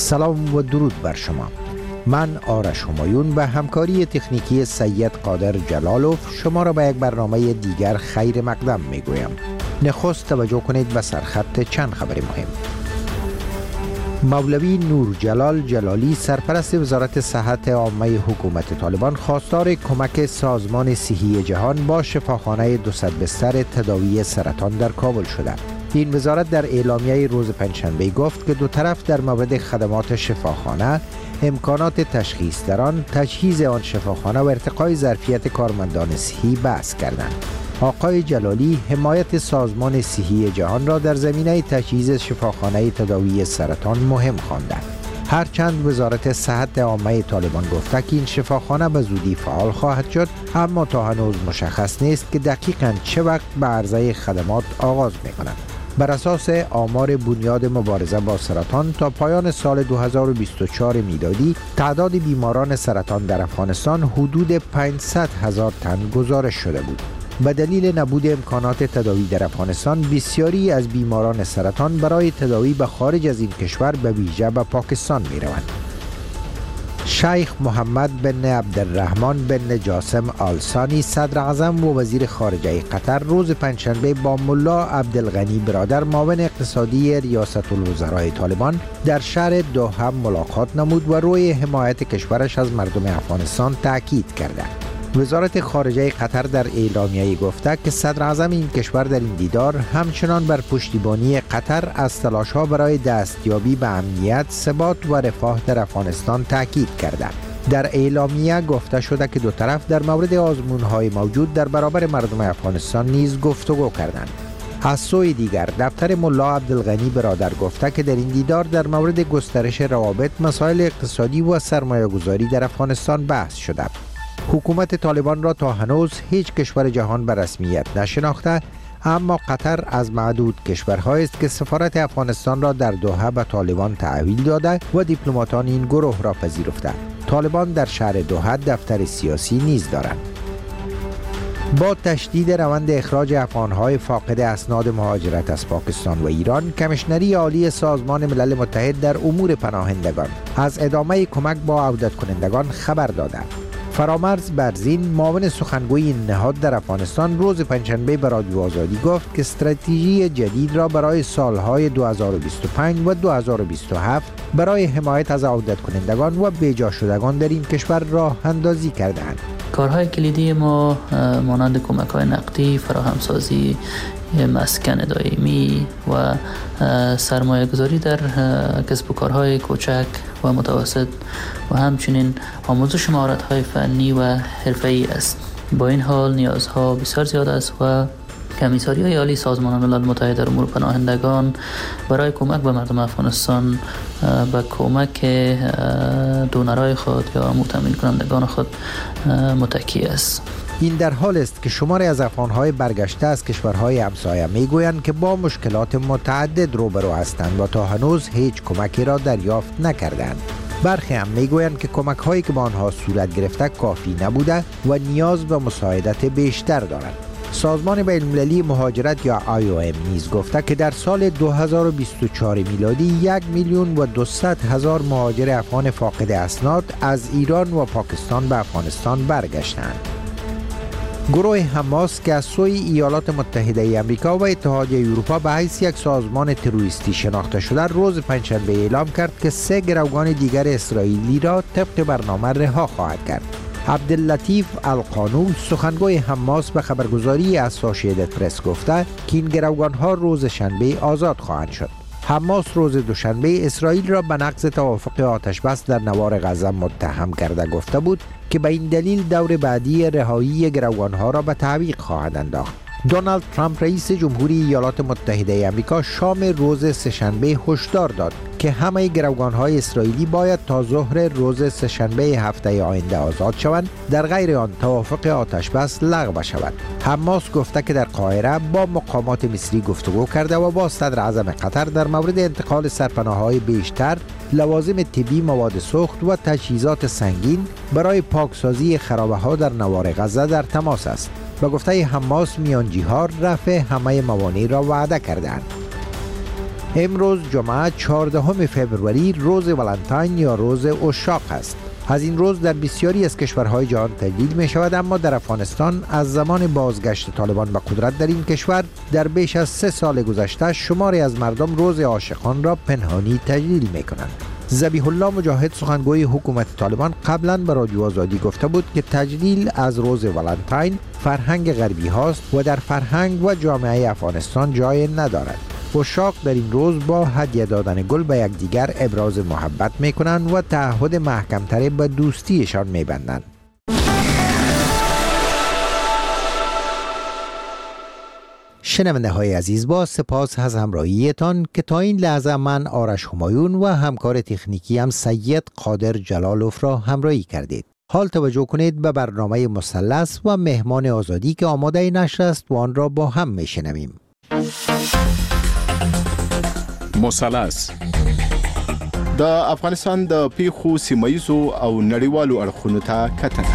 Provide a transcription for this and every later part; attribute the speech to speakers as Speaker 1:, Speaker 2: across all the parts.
Speaker 1: سلام و درود بر شما. من آرش همایون به همکاری تکنیکی سید قادر جلالوف شما را به یک برنامه دیگر خیر مقدم می گویم. نخست توجه کنید به سرخط چند خبر مهم. مولوی نور جلال جلالی سرپرست وزارت صحت عامه حکومت طالبان خواستار کمک سازمان صحی جهان با شفاخانه 200 بستر تداوی سرطان در کابل شده. این وزارت در اعلامیه روز پنجشنبه گفت که دو طرف در مورد خدمات شفاخانه، امکانات تشخیص در آن، تجهیز آن شفاخانه و ارتقای ظرفیت کارمندان صحی بحث کردند. آقای جلالی حمایت سازمان صحی جهان را در زمینه تجهیز شفاخانه تداوی سرطان مهم خواندند. هرچند وزارت صحت عامه طالبان گفته که این شفاخانه به زودی فعال خواهد شد، اما تا هنوز مشخص نیست که دقیقاً چه وقت به عرضه خدمات آغاز می‌کنند. بر اساس آمار بنیاد مبارزه با سرطان تا پایان سال 2024 میلادی تعداد بیماران سرطان در افغانستان حدود 500,000 تن گزارش شده بود. به دلیل نبود امکانات تداوی در افغانستان، بسیاری از بیماران سرطان برای تداوی به خارج از این کشور به ویژه به پاکستان می روند. شیخ محمد بن عبدالرحمن بن جاسم آل ثانی صدر اعظم و وزیر خارجه قطر روز پنجشنبه با ملا عبدالغنی برادر معاون اقتصادی ریاست الوزراء طالبان در شهر دوحه ملاقات نمود و روی حمایت کشورش از مردم افغانستان تاکید کرده. وزارت خارجه قطر در اعلامیه گفته که صدر اعظم این کشور در این دیدار همچنان بر پشتیبانی قطر از تلاش‌ها برای دستیابی به امنیت، ثبات و رفاه در افغانستان تاکید کرده. در اعلامیه گفته شده که دو طرف در مورد آزمون‌های موجود در برابر مردم افغانستان نیز گفتگو کردند. از سوی دیگر دفتر ملا عبدالغنی برادر گفته که در این دیدار در مورد گسترش روابط، مسائل اقتصادی و سرمایه‌گذاری در افغانستان بحث شده. حکومت طالبان را تا هنوز هیچ کشور جهان به رسمیت نشناخته، اما قطر از معدود کشورهایی است که سفارت افغانستان را در دوحه به طالبان تحویل داده و دیپلماتان این گروه را پذیرفته. طالبان در شهر دوحه دفتر سیاسی نیز دارند. با تشدید روند اخراج افغانهای فاقد اسناد مهاجرت از پاکستان و ایران، کمیشنری عالی سازمان ملل متحد در امور پناهندگان از ادامه کمک با عودت کنندگان خبر داده. فرامرز برزین معاون سخنگوی این نهاد در افغانستان روز پنجشنبه به رادیو آزادی گفت که استراتژی جدید را برای سالهای 2025 و 2027 برای حمایت از عودت کنندگان و بیجا شدگان در این کشور راه اندازی کردند.
Speaker 2: کارهای کلیدی ما مانند کمک‌های نقدی، فراهمسازی مسکن دائمی و سرمایه گذاری در کسب و کارهای کوچک و متوسط و همچنین آموزش مهارت‌های فنی و حرفه‌ای است. با این حال نیازها بسیار زیاد است و کمیساریای عالی سازمان ملل متحد در امور پناهندگان برای کمک به مردم افغانستان به کمک دونرای خود یا متامین کنندگان خود متکی است.
Speaker 1: این در حال است که شماری از افغانهای برگشته از کشورهای همسایه میگویند که با مشکلات متعدد روبرو هستند و تا هنوز هیچ کمکی را دریافت نکردند. برخی هم میگویند که کمک‌هایی که با آنها صورت گرفته کافی نبوده و نیاز به مساعدت بیشتر دارند. سازمان بین‌المللی مهاجرت یا IOM نیز گفته که در سال 2024 میلادی 1,200,000 مهاجر افغان فاقد اسناد از ایران و پاکستان به افغانستان برگشتند. گروه حماس که از سوی ایالات متحده آمریکا و اتحادیه اروپا به حیث یک سازمان تروریستی شناخته شده، روز پنجشنبه اعلام کرد که 3 گروگان دیگر اسرائیلی را طبق برنامه رها خواهد کرد. عبداللطیف القانون سخنگوی حماس به خبرگزاری اسوسییتد پرس گفته که این گروگان‌ها روز شنبه آزاد خواهند شد. حماس روز دوشنبه اسرائیل را به نقض توافق آتش بس در نوار غزه متهم کرده گفته بود که به این دلیل دور بعدی رهایی گروگان‌ها را به تعویق خواهد انداخت. دونالد ترامپ رئیس جمهوری ایالات متحده آمریکا شام روز سه‌شنبه هشدار داد که همه گروگان‌های اسرائیلی باید تا ظهر روز سه‌شنبه هفته آینده آزاد شوند، در غیر آن توافق آتش بس لغو شود. حماس گفته که در قاهره با مقامات مصری گفتگو کرده و با صدر اعظم قطر در مورد انتقال سرپناه‌های بیشتر، لوازم طبی، مواد سوخت و تجهیزات سنگین برای پاکسازی خرابه‌ها در نوار غزه در تماس است. به گفته حماس میانجی‌ها رفع همه موانع را وعده کردند. امروز جمعه 14 فوریه روز ولنتاین یا روز عشاق است. از این روز در بسیاری از کشورهای جهان تجلیل می شود، اما در افغانستان از زمان بازگشت طالبان به قدرت در این کشور در بیش از 3 سال گذشته شماری از مردم روز عاشقان را پنهانی تجلیل می کنند. ذبیح الله مجاهد سخنگوی حکومت طالبان قبلا به رادیو آزادی گفته بود که تجلیل از روز ولنتاین فرهنگ غربی هاست و در فرهنگ و جامعه افغانستان جای ندارد. عشاق در این روز با هدیه دادن گل به یکدیگر ابراز محبت می کنند و تعهد محکم‌تر به دوستیشان می بندند. شنونده های عزیز، با سپاس از همراهیتان که تا این لحظه من آرش همایون و همکار تکنیکی هم سید قادر جلالوف را همراهی کردید. حال توجه کنید به برنامه مثلث و مهمان آزادی که آماده نشر است و آن را با هم می شنویم.
Speaker 3: مثلث د افغانستان د پیښو سیمایي او نړیوالو اړخونو ته کتنه.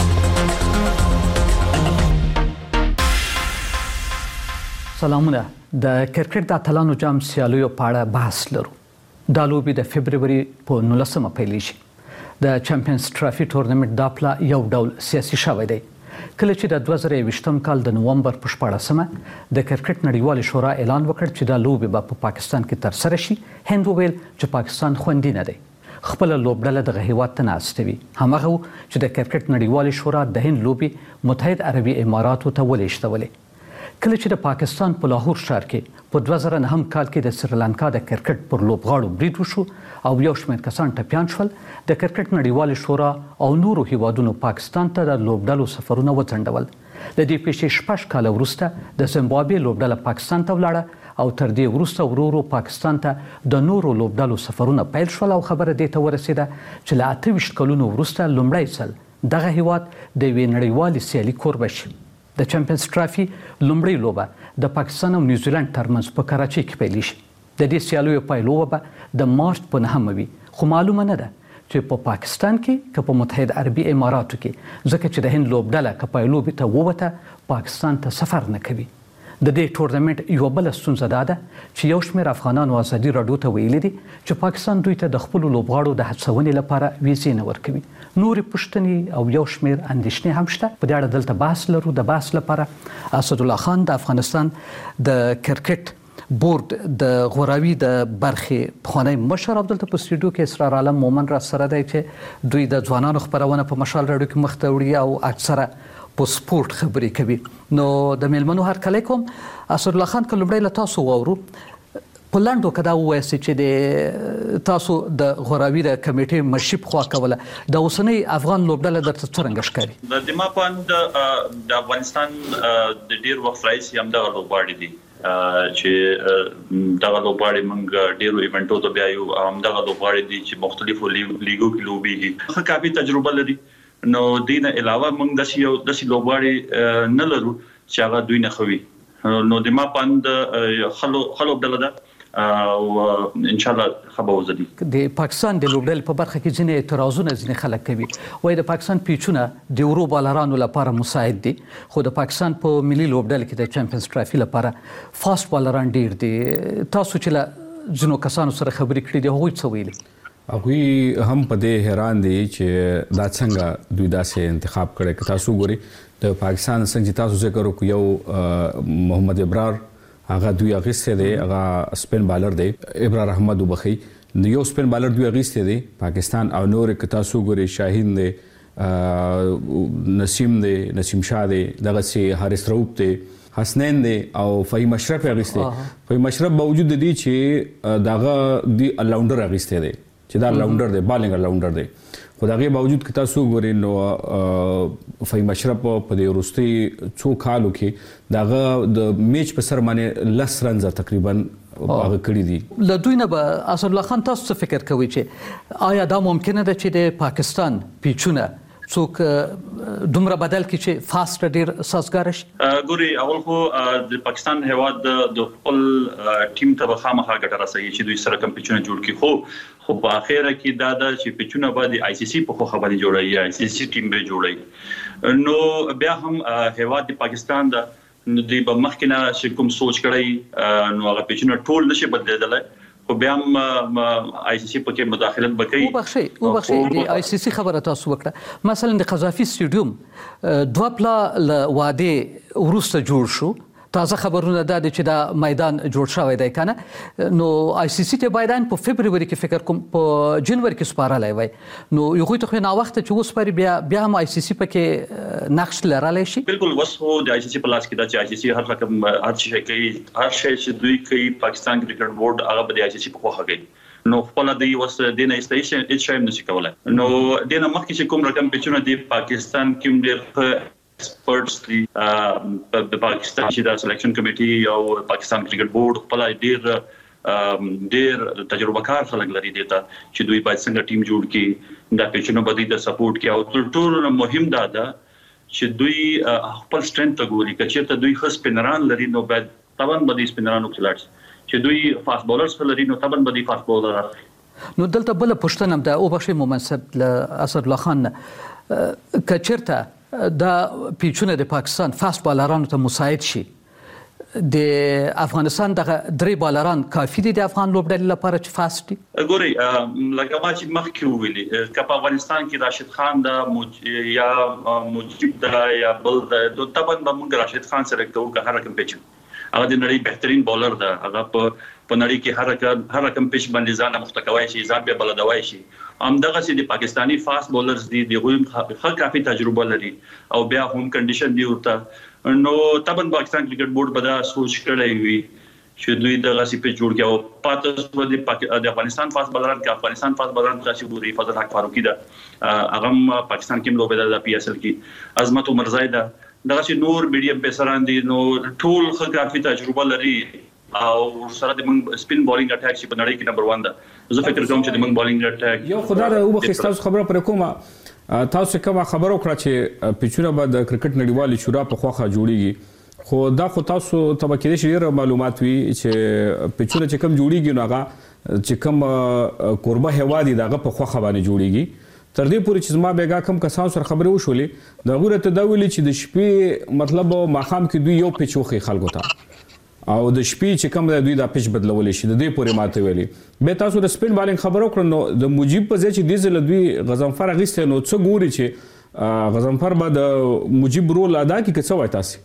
Speaker 4: سلامونه. د کرکټ د اتلانو جام سیالیو په اړه بحث لرو. دا لوبې د فبروري په 19 پیلیږي. د چمپیونز ټرافي تورنمنت دا پلا یو ډول سیاسي شوی دی. کله چې د 2020 کال د نومبر په 14مه د کرکټ نړیوال شورا اعلان وکړ چې دا لوبې به په پاکستان کې ترسره شي، هند وویل چې پاکستان خوندي نه دی. خپل لوبډله دغه هیواد ته ناستوي. همغه چې د کرکټ نړیوال شورا د هند لوبې متحد عربي اماراتو ته ولېږدولې. کله چې د پاکستان په لاهور ښار کې په 2009 کال کې د سریلانکا د کرکټ پر لوبغاړو برید وشو او یو شمېر کسان ټپیان شول، د کرکټ نړیوال شورا او نورو هیوادونو پاکستان ته د لوبډلو سفرونه وځنډول. د دې پیښې 6 کال وروسته د زیمبابوې لوبډله پاکستان ته ولاړه او تر دې وروسته ورو پاکستان ته د نورو لوبډلو سفرونه پیل شول او خبره دې ته ورسېده چې له 28 کلونو وروسته لومړی ځل دغه هیواد د یوې نړیوالې سیالي کوربه شي. د چمپیونز ټرافي لومړی لوبه د پاکستان او نیوزیلند ترمنځ په کراچۍ کې پیلیږي. د دې سیالیو پایلوبه به د مارچ په 9 وي، خو معلومه نه ده چې په پاکستان کې که په متحد عربي اماراتو کې، ځکه چې د هند لوبډله که پایلوبې ته ووته پاکستان ته سفر نه کوي. د دې تورنمنت یو بل ستونزه دا ده چې یو شمېر افغانانو ازادي راډیو ته ویلي دي چې پاکستان دوی ته د خپلو لوبغاړو د هڅونې لپاره ویزې نه ورکوي. نورې پوښتنې او یو شمېر اندېښنې هم شته. په دې اړه دلته بحث لرو. د بحث لپاره اسدالله خان د افغانستان د کرکټ بورډ د غوراوي د برخې پخوانی مشر، او دلته په سټوډیو کې اسرار عالم مومن را سره دی چې دوی د ځوانانو خپرونه په مشال راډیو کې مخ ته وړي او اکثره په سپورت خبرې کوي. نو د میلمنو هرکلی کوم. اسدالله خان، که لومړی له تاسو واورو، په لنډو که دا ووایاست چې د تاسو د غوراوي د کمیټې مشري پخوا کوله، د اوسنۍ افغان لوبډله درته څرنګه ښکاري؟
Speaker 5: د ما په اند د افغانستان د ډېر وخت راهیسې همدغه لوبغاړي دي چې دغه لوبغاړي موږ ډېرو ایونټو ته بیایو، همدغه لوبغاړي دي چې مختلفو لیګو کې لوبېږي، ښه کافي تجربه لري. نو دې نه علاوه موږ داسې لوبغاړي نه لرو چې هغه دوی نه ښه وي. نو د ما په اند ښه لوبډله ده او ان شاء الله خبرونه.
Speaker 4: د پاکستان د لوبډلې په برخه کې ځینې اعتراضونه ځینې خلک کوي، وایي د پاکستان پیچونه د ورو بالرانو لپاره مساعد دي، خو د پاکستان په ملي لوبډلې کې د چمپیونز ټرافي لپاره فاست بالران ډیر دي. تاسو چې له ځینو کسانو سره خبرې کړې دي، هغوی څه ویلي؟
Speaker 6: هغوی هم په دې حیران دي چې دا څنګه دوی داسې انتخاب کړی. که تاسو ګورئ د پاکستان څنګه چې تاسو ذکر وکړو، یو محمد ابرار هغه دوی اغیسته دی، هغه سپین بالر دی، ابرار احمد وبخي یو سپین بالر دوی اغیسته دی پاکستان. او نور که تاسو ګورئ شاهین دی، نسیم دی، نسیم شاه دی، دغه سي حارث رؤوف دی، حسنین دی او فهیم اشرف اغیسته. فهیم اشرف باوجود دی چې دغه دی الراونډر اغیسته دی، چې دا الراونډر دی، بالینګ الراونډر دی، خو دغه باوجود که تاسو ګورئ نو فهیم اشرف په دې وروستي څو کالو کې دغه د میچ په سر باندې 10 رنزه تقریبا هغه کړي دي.
Speaker 4: له دوی نه به اسدالله خان تاسو څه فکر کوئ چې آیا دا ممکنه ده چې د پاکستان پیچونه څوک دومره بدل کړي چې فاست ډیر سازګار شي؟
Speaker 5: ګوري، اول خو د پاکستان هیواد د خپل ټیم ته خامخا ګټه رسوي چې دوی سره کوم پیچونه جوړ کړي، خو په اخره کې دا د چې پیچونه باندې آی سی سی په خو باندې جوړي، آی سی سی ټیم به جوړي. نو بیا هم هیواد د پاکستان د نو دوی به مخکې نه چې کوم سوچ کړی نو هغه پیچونه ټول نشي بدلیدلی خو بیا هم آی سی سی پکې مداخلت وکړي
Speaker 4: وبخښئ د آی سی سی خبره تاسو وکړه مثلا د قذافي سټیډیوم دوه پلا له واده وروسته جوړ شو تازه خبرونه دا دي چې دا میدان جوړ شوی دی کنه نو آی سی سی ته باید په فبرवरी کې فکر کوم په جنوري کې سپارلای وای نو یو خو ته نه وخت چې وسپاري بیا هم آی سی سی پکې نقش لرلی شي
Speaker 5: بالکل وسو د آی سی سی پلاس کې دا چې آی سی سی هر رقم هر شي کوي هر شي چې دوی کوي پاکستان کرکټ بورډ هغه به د آی سی سی په خوخه کوي نو خپل د وس دینه استیشن هیڅ شي نشي کولای نو دینه مخکې چې کوم رقم پیچونه دی پاکستان کې ډېر एक्सपर्ट्स دي د پاکستان چې د سلیکشن کمیټي او پاکستان کرکټ بورډ خپل ډېر تجربه کار خلک لري دي چې دوی باید څنګه ټیم جوړ کړي دا پیچونه بدی د سپورټ کې او ټول مهم دا ده چې دوی خپل سټرنث ته ګوري چې دوی خاص سپینران لري نو باید طبعا بدی سپینرانو کلاټس چې دوی فاست بولرز لري نو طبعا بدی فاست بولر
Speaker 4: نو دلته بل پښتنه ده او بخښي منصب له اسد الله خان کچرته دا پیچونه د پاکستان فاست بالرانو ته مساعد شي د افغانستان دغه درې بالران کافي دي د افغان لوبډلې لپاره چې فاست دي
Speaker 5: ګوري لکه ما چې مخکې ویلي کپ افغانستان کې راشد خان دا یا مجيب دا یا بل دا طبعا به موږ راشد خان سره کوو که هر کوم پیچ هغه د نړۍ بهترین بولر ده هغه په نړۍ کې هر کوم پیچ باندې ځان مختکوي شي ځان به بلدوي شي همدغه چې د پاکستانی فاست بولرز دي د غوښ کافي تجربه لري او بیا هم کنډیشن دی ورته نو طبعا پاکستان کرکټ بورډ به دا سوچ کړی وي چې دوی دغه سي په جوړ کې او پاتې د افغانستان فاست بولران کې افغانستان فاست بولران تاسو ګوري فضل حق فاروقي دا هغه پاکستان کې لوبېدل د پی اس ال کې عظمت عمر زاید دغه چې نور میډیم پیسران دي نو ټول خلک کافي تجربه لري او سره د موږ سپین بولینګ اٹیک چې په نړۍ کې نمبر 1 ده زه فکر کوم چې د موږ بولینګ اٹیک
Speaker 6: یو خدای د وبخښتاس خبره پر کومه تاسو کومه خبر وکړه چې پیچونه به د کرکټ نړیوالې شورا په خوخه جوړیږي خو دا خو تاسو ته کې ډېر معلومات وي چې پیچونه چې کوم جوړیږي نو هغه چې کوم قربه هوادي دغه په خوخه باندې جوړیږي تر دې پورې چې ما بیګا کم کسان سره خبرې وشولې دا غوړه ته دا ویلي چې د شپې مطلب ماخام کې دوی یو پیچوخي خلکو ته او د شپې چې کوم دوی دا پیچ بدلول شي د دې پورې ماته ویلي به تاسو د سپین بالینګ خبرو کړو نو د مجيب په ځای چې دیزل دوی غضنفر اغسته نو څه ګوري چې غضنفر به د مجيب رول ادا کوي که څه وای تاسو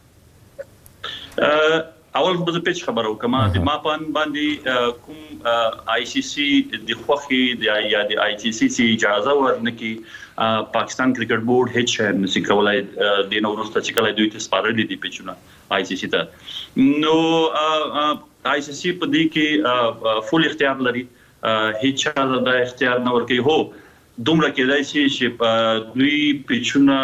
Speaker 5: اول به پیچ خبرو کما د ماپان باندې کوم آی سی سی د خوخي یا د آی سی سی اجازه ورنکي پاکستان کرکټ بورډ هیڅ شي نشي کولای د نورسته چې کله دوی ته سپارلې دي پیچونه آی سی سی ته نو آی سی سی په دې کې فول اختیار لري هیڅ چا د اختیار نه ورکي هو دومره کېدای شي چې دوی پیچونه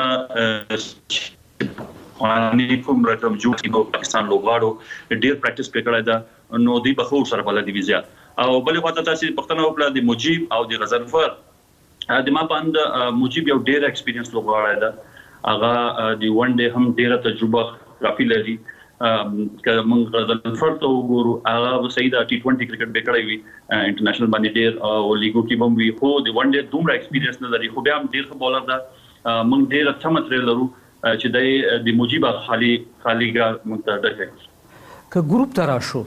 Speaker 5: خاني کوم رقم جوړ کړي پاکستان لوبغاړو ډیر پریکټیس وکړای دا نو دی به خو سره بل دی ویزا او بل خواته تاسو پښتنه وکړه د مجيب او د غضنفر د ما باند مجيب یو ډیر ایکسپیرینس لوبغاړی دا هغه د ون ډے هم ډیره تجربه کافي لري که موږ غضنفر ته وګورو هغه صحیح د ټي 20 کرکټ وکړای وي انټرنیشنل باندې ډیر او لیګو کې هم وي خو د ون ډے دومره ایکسپیرینس نه لري خو بیا هم ډیر ښه بولر دا موږ ډیر اچھا ماتری لرو چې د مجيب خاليګه منتدکه
Speaker 4: که ګروپ ترا شو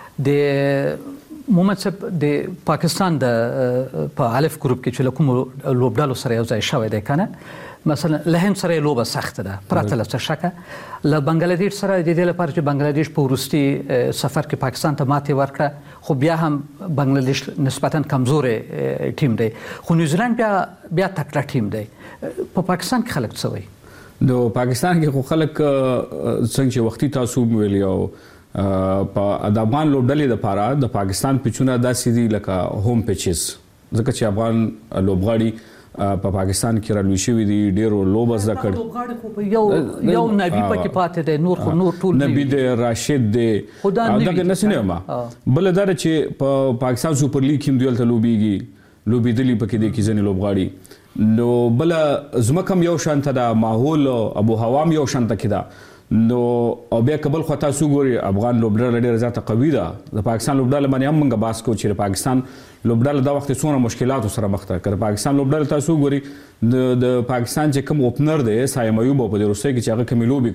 Speaker 4: د مومنصب د پاکستان د په الف ګروپ کې چې کوم لوبډالو سره یو ځای شوی دی کنه مثلا لهم سره لوبه سخت ده پرته له شکه له بنگلاديش سره د دې لپاره چې بنگلاديش په ورستي سفر کې پاکستان ته ماتې ورکړه خو بیا هم بنگلاديش نسبتا کمزورې ټیم دی خو نیوزیلند بیا تکړه ټیم دی په پاکستان کې خلک څه وایي
Speaker 6: د پاکستان کې خو خلک څنګه وختي تاسو ویلی او په افغان لوبډلې لپاره د پاکستان پیچونه داسې دي لکه هوم پیچز ځکه چې افغان لوبغاړي په پاکستان کې رالوي شوي دي ډېرو لوبه زده کړي
Speaker 4: لوبغاړي خو په یو نبی پکې پاتې دی نور ټول
Speaker 6: نبی دی راشد دی دغه نسنه ما بل دا چې په پاکستان سپر لیګ کې دوی ته لوبېدلي پکې دي کې ځنې لوبغاړي نو بل زمکم یو شانته دا ماحول ابو هوام یو شانته کده نو او بیا قبل خو تاسو ګوري افغان لوبډل ډېر زیاته قوي ده د پاکستان لوبډل باندې هم موږ باس کو چې پاکستان لوبډل دا وخت څونه مشکلات سره مخ ته کړ پاکستان لوبډل تاسو ګوري د پاکستان چې کوم اوپنر دی سایم ایوب په روسي کې چې هغه کمی لوبي